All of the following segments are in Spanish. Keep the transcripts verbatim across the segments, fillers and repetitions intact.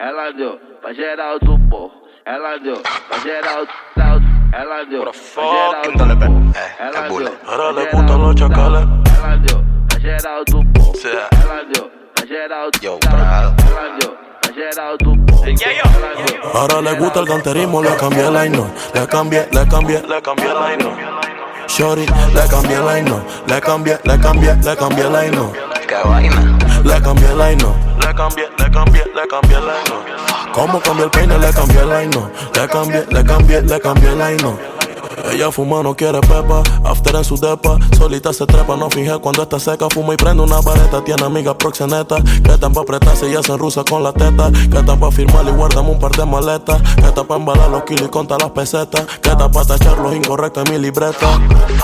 ela deu, pra geral do morro. Ela deu, pra geral do alto. Ela deu, pra geral do morro. Ela deu, ahora le gustan los chacales. ela deu, pra geral do morro. Ela deu, pra geral do alto. Ela deu, pra geral do morro. Ela deu. Ahora le gusta el canterismo, le cambié el line, le cambié, le cambié, le cambié el line. Shorty, le cambié el line, le cambié, le cambié, le cambié el line. Qué vaina. Le cambié el line, le cambié, le cambié, le cambié el line. Como cambié el peine, le cambié el line. Le cambié, le cambié, le cambié el line. Ella fuma, no quiere pepa, after en su depa. Solita se trepa, no finge cuando está seca. Fuma y prende una vareta, tiene amigas proxenetas que están pa' apretarse y hacen rusa con la teta. Que están pa' firmar y guardamos un par de maletas. Que están pa' embalar los kilos y contar las pesetas. Que están pa' tachar los incorrectos en mi libreta.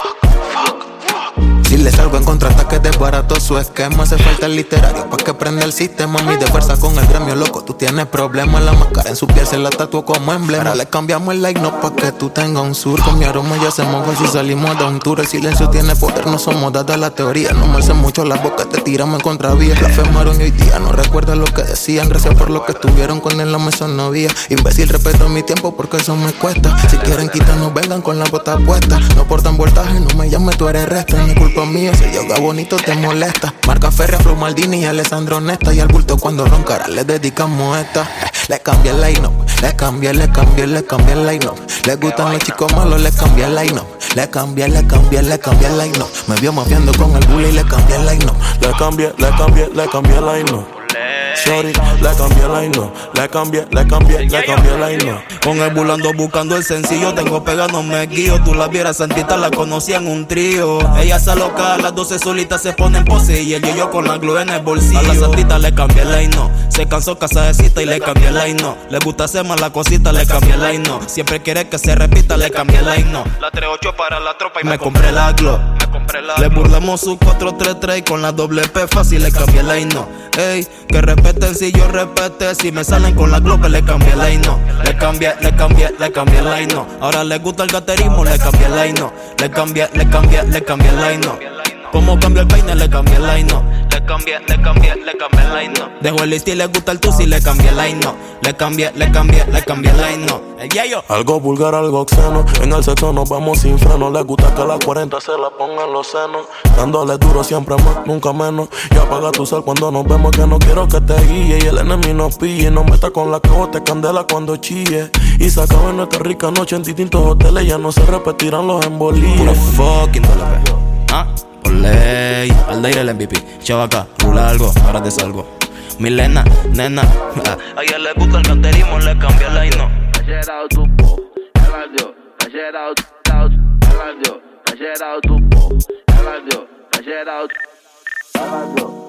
Si le salgo en contraataque desbarato su esquema. Hace falta el literario pa' que prenda el sistema. Mi de fuerza con el gremio loco, tú tienes problemas. La máscara en su piel se la tatuó como emblema. Ahora le cambiamos el like, no pa' que tú tengas un sur. Con mi aroma ya se moja si salimos de un tour. El silencio tiene poder, no somos dadas la teoría. No me hacen mucho la boca, te tiramos en contravía. La femaron y hoy día no recuerda lo que decían. Gracias por lo que estuvieron con él, la mesa no había. Imbécil, respeto mi tiempo porque eso me cuesta. Si quieren quitarnos, vengan con la bota puesta. No portan voltaje, no me llames, tú eres resta. Ni culpa mía, si yoga bonito te molesta. Marca Ferria, Flow Maldini y Alessandro Nesta. Y al bulto cuando roncara le dedicamos esta. eh, Le cambié el line-up, le cambié, le cambié, le cambié el line-up. Le gustan los chicos malos, le cambié el line-up. Le cambié, le cambié, le cambié el line-up. Me vio mafiando con el bully y le cambié el line-up. Le cambié, le cambié, le cambié el line. Shorty, le cambié el line, le cambié, le cambié, le cambié el line. Con el bulando buscando el sencillo, tengo pegando me guío. Tú la vieras santita, la conocí en un trío. Ella se aloca, a las doce solitas se pone en pose. Y el yo con la glue en el bolsillo. A la santita le cambié el line, se cansó casadecita y le cambié el line. Le gusta hacer más la cosita, le cambié el line. Siempre quiere que se repita, le cambié el line. La tres ocho para la tropa y me compré la glow. Le burlamos su cuatro tres tres y con la doble P fácil le cambié el line. Ey, que respeten si yo respete. Si me salen con la globe le cambié el line. Le cambié, le cambié, le cambié el line. Ahora le gusta el gaterismo, le cambié el line. Le cambié, le cambié, le cambié el line. Como cambió el peine, le cambié el line. Le cambié, le cambié, le cambié el line. Dejo el listo y le gusta el tusi, le cambié el line. Le cambié, le cambié, le cambié el line. El yayo. Algo vulgar, algo obsceno. En el sexo nos vamos sin freno. Le gusta que a las cuarenta se la pongan los senos. Dándole duro siempre más, nunca menos. Y apaga tu cel cuando nos vemos, que no quiero que te guíe. Y el enemigo nos pille. No meta con la cote candela cuando chille. Y se acaba nuestra rica noche en distintos hoteles. Ya no se repetirán los embolíes. Puro fucking dólar. Ah, por ley. Al aire el M V P. Chavaca, rula algo, ahora te salgo. Milena, nena. A ella le gusta el canterismo, le cambié el line. Pra geral do morro. Ela deu, pra geral do alto. Ela deu, pra geral do morro. Ela deu, pra geral do... Ela deu.